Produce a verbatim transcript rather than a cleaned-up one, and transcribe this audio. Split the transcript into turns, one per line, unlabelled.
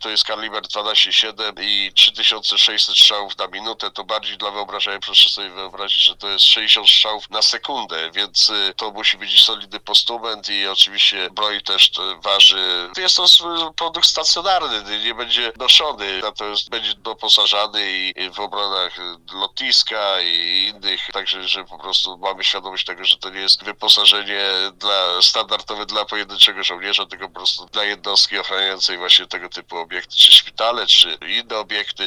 to jest kaliber dwanaście siedem i trzy tysiące sześćset strzałów na minutę, to bardziej dla wyobrażenia proszę sobie wyobrazić, że to jest sześćdziesiąt strzałów na sekundę, więc y, to musi być solidny postument i oczywiście broń też waży. Jest to produkt stacjonarny, nie będzie noszony, natomiast będzie doposażany i w obronach lotniska i innych, także że po prostu mamy świadomość tego, że to nie jest wyposażenie dla standardowe dla pojedynczego żołnierza, tylko po prostu dla jednostki ochraniającej właśnie tego typu obiekty, czy szpitale, czy inne obiekty,